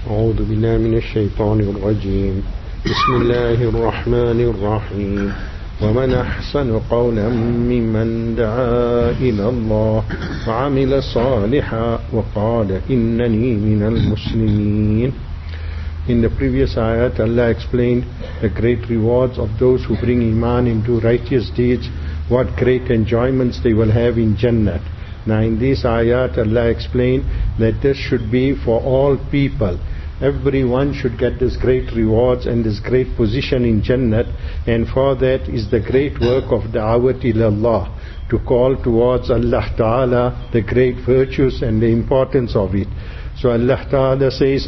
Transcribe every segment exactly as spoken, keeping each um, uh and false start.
أعوذ بالله من الشيطان الرجيم بسم الله الرحمن الرحيم ومن أحسن قولا ممن دعا إلى الله وعمل صالحا وقال إنني من المسلمين. In the previous ayat, Allah explained the great rewards of those who bring Iman into righteous deeds, what great enjoyments they will have in Jannah. Now in this ayat, Allah explained that this should be for all people. Everyone should get this great rewards and this great position in Jannah, and for that is the great work of Da'wat ila Allah, to call towards Allah Ta'ala the great virtues and the importance of it. So Allah Ta'ala says,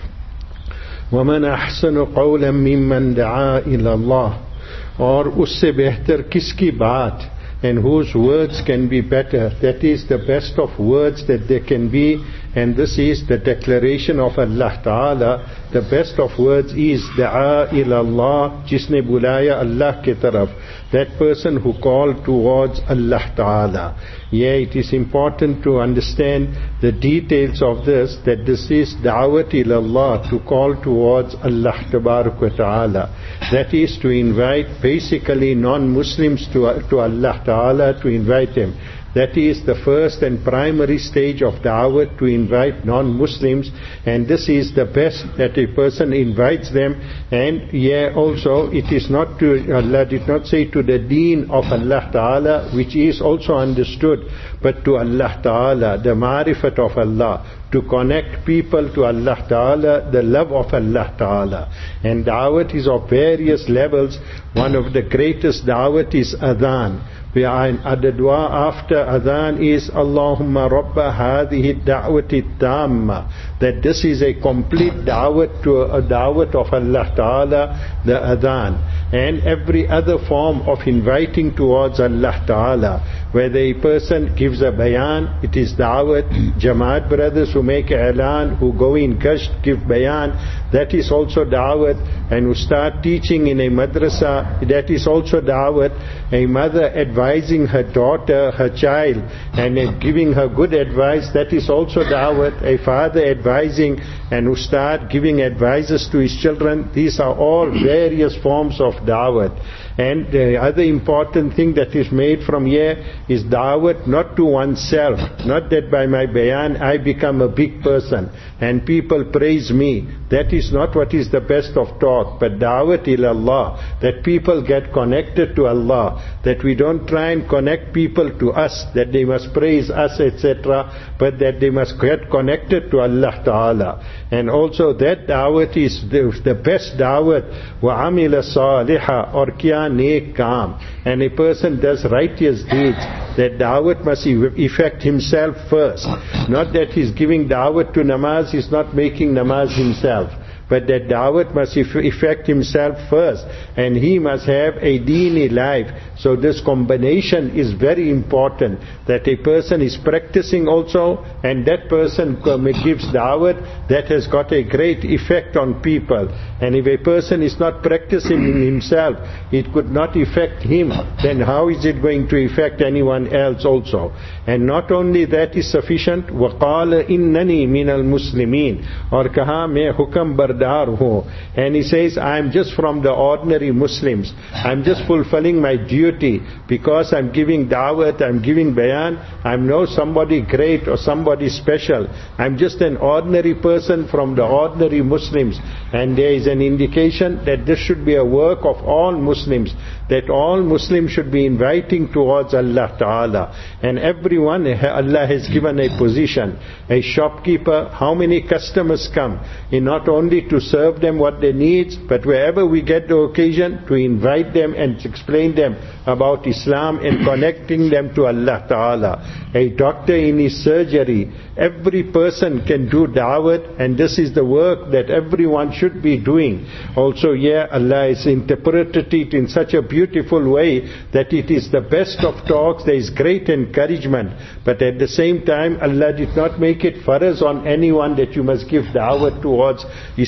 وَمَنْ أَحْسَنُ قَوْلًا مِمَّنْ دَعَا إِلَى اللَّهِ, और उससे बेहतर किसकी बात and whose words can be better. That is the best of words that there can be, and this is the declaration of Allah Ta'ala. The best of words is Da'a ila Allah, jisne bulaya Allah ke taraf, that person who called towards Allah Ta'ala. Yeah, it is important to understand the details of this, that this is Da'wat ila Allah, to call towards Allah Ta'ala. That is to invite basically non-Muslims to, to Allah Ta'ala, to invite them. That is the first and primary stage of Da'wat, to invite non-Muslims, and this is the best, that a person invites them. And yeah, also it is not to, Allah did not say to the deen of Allah Ta'ala, which is also understood, but to Allah Ta'ala, the ma'rifat of Allah, to connect people to Allah Ta'ala, the love of Allah Ta'ala. And Da'wat is of various levels. One of the greatest Da'wat is Adhan. And the dua after Adhan is Allahumma Rabba Hadihi Da'wati Tamma, that this is a complete Da'wat to a Da'wat of Allah Ta'ala, the Adhan. And every other form of inviting towards Allah Ta'ala, whether a person gives a bayan, it is Da'wat. Jamaat brothers who make I'lan, who go in Gasht, give bayan, that is also Da'wat. And who start teaching in a madrasa, that is also Da'wat. A mother advising her daughter, her child, and giving her good advice, that is also Da'wat. A father advising and who start giving advices to his children, these are all various forms of Da'wat. And the other important thing that is made from here is Da'wat not to oneself, not that by my bayan I become a big person and people praise me. That is not what is the best of talk, but Da'wat ila Allah, that people get connected to Allah, that we don't try and connect people to us, that they must praise us, et cetera, but that they must get connected to Allah Ta'ala. And also that Da'wat is the, the best Da'wat, وَعَمِلَ صَالِحًا, or kiya neek kaam, and a person does righteous deeds. That Da'wat must effect himself first, not that he's giving Da'wat to namaz, he's not making namaz himself, but that Da'wat must effect himself first, and he must have a deeni life. So this combination is very important, that a person is practicing also, and that person gives Da'wat, that has got a great effect on people. And if a person is not practicing in himself, it could not affect him, then how is it going to affect anyone else also? And not only that is sufficient, وَقَالَ إِنَّنِي مِنَ الْمُسْلِمِينَ, or kaha main hukam bardar hu, and he says, I am just from the ordinary Muslims, I am just fulfilling my duty, because I am giving Da'wat, I am giving bayan, I am no somebody great or somebody special, I am just an ordinary person from the ordinary Muslims. And there is an indication that this should be a work of all Muslims, that all Muslims should be inviting towards Allah Ta'ala. And everyone, Allah has given a position. A shopkeeper, how many customers come? In not only to serve them what they need, but wherever we get the occasion, to invite them and explain them about Islam and connecting them to Allah Ta'ala. A doctor in his surgery, every person can do Da'wat, and this is the work that everyone should be doing. Also, yeah, Allah has interpreted it in such a beautiful way that it is the best of talks, there is great encouragement, but at the same time Allah did not make it farz on anyone that you must give Da'wat towards Islam.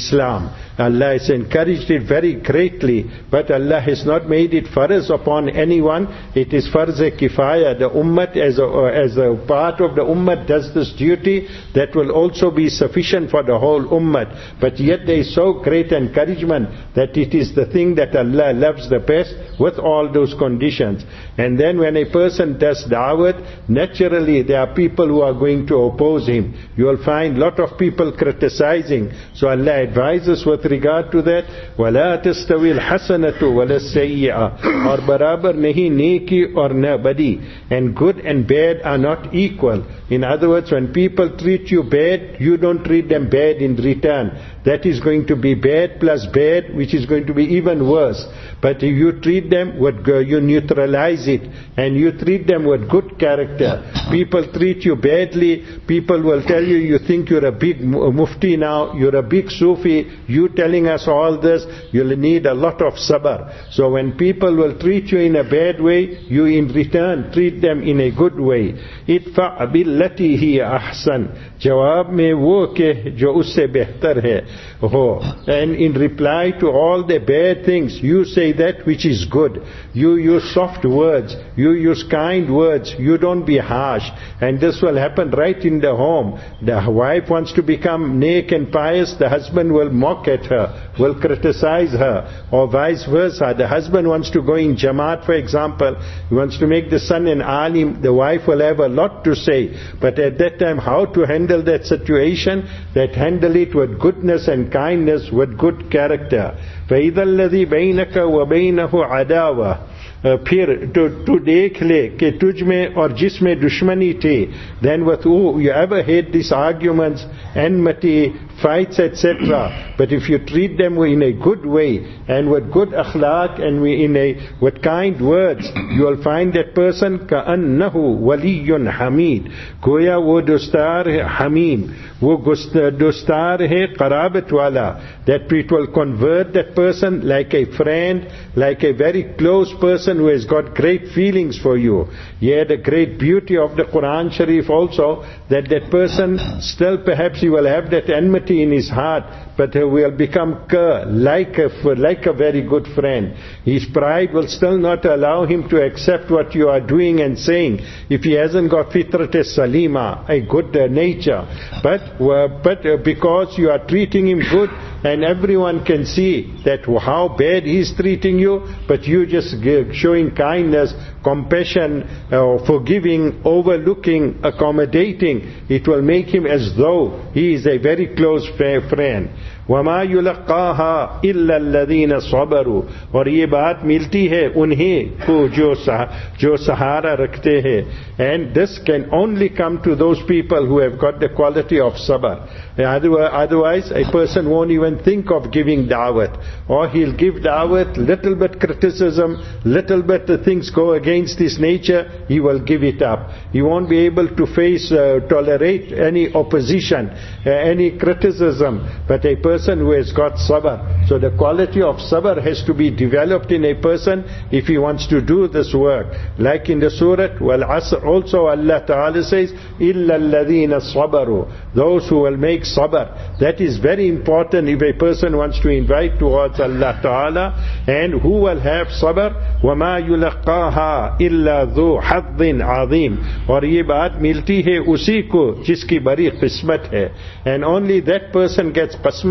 Islam. Allah has encouraged it very greatly, but Allah has not made it farz upon anyone. It is farz-e-kifaya. The ummah as a, as a part of the ummah does this duty. That will also be sufficient for the whole ummah. But yet there is so great encouragement that it is the thing that Allah loves the best with all those conditions. And then when a person does da'wat, naturally there are people who are going to oppose him. You will find lot of people criticizing. So Allah advises with regard to that, وَلَا تَسْتَوِي الْحَسَنَةُ وَلَا السَّيِّئَةُ, or barabar nahi neki or na badi. And good and bad are not equal. In other words, when people treat you bad, you don't treat them bad in return. That is going to be bad plus bad, which is going to be even worse. But if you treat them with, you neutralize it, and you treat them with good character. People treat you badly, people will tell you, you think you're a big mufti now, you're a big Sufi, you telling us all this, you'll need a lot of sabr. So when people will treat you in a bad way, you in return treat them in a good way. Idfa' billati hiya ahsan. Jawab mein wo ke jo usse behtar hai. Oh. And in reply to all the bad things, you say that which is good. You use soft words, you use kind words, you don't be harsh. And this will happen right in the home. The wife wants to become neck and pious, the husband will mock at her, will criticize her, or vice versa. The husband wants to go in Jamaat, for example, he wants to make the son an alim, the wife will have a lot to say. But at that time, how to handle that situation? That handle it with goodness and kindness, with good character. فَإِذَا الَّذِي بَيْنَكَ وَبَيْنَهُ عَدَاوَةٌ, फिर to, to देख ले कि तुझ में और जिसमें दुश्मनी थी, then with who you ever had these arguments, enmity, fights, et cetera. But if you treat them in a good way and with good akhlaq and we in a with kind words, you will find that person كأنه ولي حميد. गोया वो दोस्तार है हमीम, वो दोस्तार है qarabat wala. That it will convert that person like a friend, like a very close person who has got great feelings for you. Yet the great beauty of the Quran Sharif also, that that person still perhaps he will have that enmity in his heart, but he will become like a, like a very good friend. His pride will still not allow him to accept what you are doing and saying, if he hasn't got fitrat salima, a good uh, nature. But, uh, but uh, because you are treating him good, and everyone can see that how bad he's treating you, but you just give, showing kindness, compassion, uh, forgiving, overlooking, accommodating, it will make him as though he is a very close friend. وَمَا يُلَقَّاهَا إِلَّا الَّذِينَ صَبَرُوا, और ये बात मिलती है उन्हें को जो सह, जो सहारा रखते हैं. And this can only come to those people who have got the quality of sabr. Otherwise a person won't even think of giving da'wat, or he'll give da'wat, little bit criticism, little bit the things go against his nature, he will give it up. He won't be able to face, uh, tolerate any opposition, uh, any criticism. But a person who has got sabr, so the quality of sabr has to be developed in a person if he wants to do this work. Like in the surah Wal Asr also, Allah Ta'ala says, إِلَّا الَّذِينَ صَبَرُوا, those who will make sabr. That is very important if a person wants to invite towards Allah Ta'ala. And who will have sabr? وَمَا يُلَقَّاهَا إِلَّا ذُو حَظٍّ عَظِيمٍ, और ये बात मिलती है उसी को जिसकी बड़ी किस्मत है. And only that person gets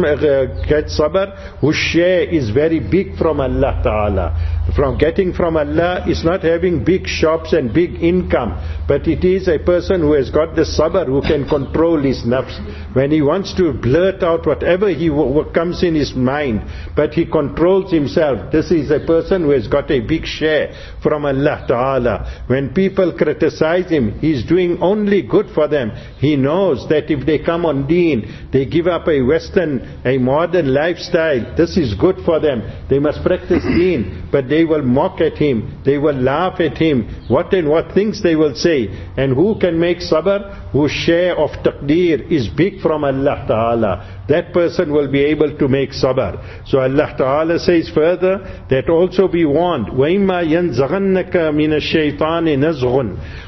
gets sabr whose share is very big from Allah Ta'ala. From getting from Allah is not having big shops and big income, but it is a person who has got the sabr, who can control his nafs. When he wants to blurt out whatever he w- comes in his mind, but he controls himself, this is a person who has got a big share from Allah Ta'ala. When people criticize him, he is doing only good for them. He knows that if they come on deen, they give up a western, a modern lifestyle, this is good for them. They must practice deen, but they will mock at him, they will laugh at him, what and what things they will say. And who can make sabr? Whose share of taqdeer is big from Allah Ta'ala. That person will be able to make sabr. So Allah Ta'ala says further that also be warned, وَإِمَّا يَنْزَغَنَّكَ مِنَ الشَّيْطَانِ نَزْغٌ,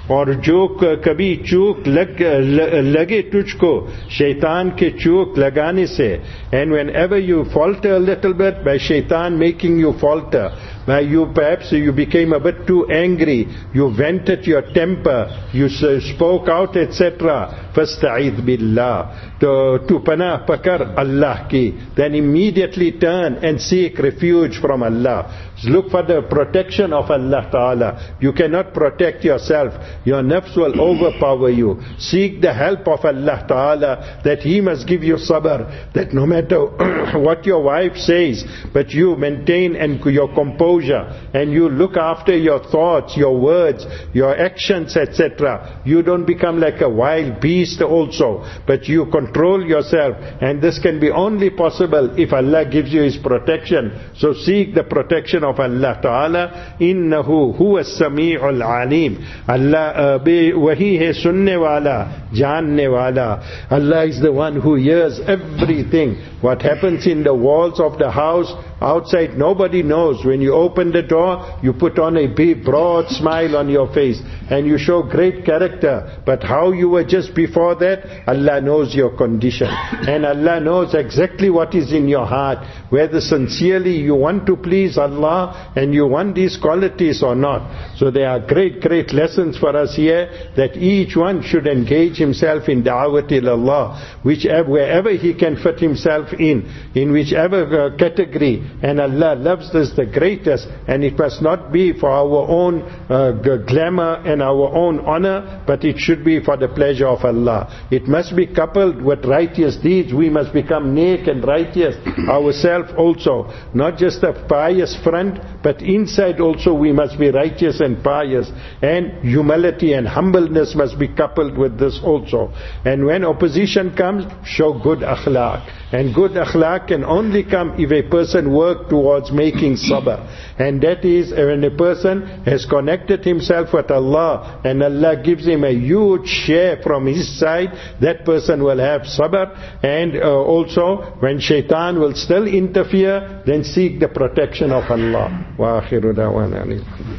और जो कभी चूक लग लगे तुझको शैतान के चूक लगाने से, and whenever you falter a little bit by shaitan making you falter, by you perhaps you became a bit too angry, you vented your temper, you spoke out, et cetera. Fasta'idh billah, to, to panah pakar Allah ki, then immediately turn and seek refuge from Allah. Look for the protection of Allah Ta'ala. You cannot protect yourself. Your nafs will overpower you. Seek the help of Allah Ta'ala, that He must give you sabr, that no matter what your wife says, but you maintain and your composure, and you look after your thoughts, your words, your actions, et cetera. You don't become like a wild beast also, but you control yourself, and this can be only possible if Allah gives you His protection. So seek the protection of Allah Ta'ala. Innahu huwa as-sami'ul alim. Allah wahi hai sunne wala, janne wala. Allah is the one who hears everything. What happens in the walls of the house, outside, nobody knows. When you open the door, you put on a big broad smile on your face and you show great character. But how you were just before that, Allah knows your condition. And Allah knows exactly what is in your heart, whether sincerely you want to please Allah and you want these qualities or not. So there are great, great lessons for us here, that each one should engage himself in da'wat ila Allah, whichever, wherever he can fit himself in, in whichever uh, category. And Allah loves this the greatest, and it must not be for our own uh, g- glamour and our own honor, but it should be for the pleasure of Allah. It must be coupled with righteous deeds. We must become neck and righteous ourselves also. Not just a pious front, but inside also we must be righteous and pious. And humility and humbleness must be coupled with this also. And when opposition comes, show good akhlaq. And good akhlaq can only come if a person works towards making sabr. And that is when a person has connected himself with Allah and Allah gives him a huge share from His side, that person will have sabr. And uh, also when shaitan will still interfere, then seek the protection of Allah. Wa akhiru da'wana.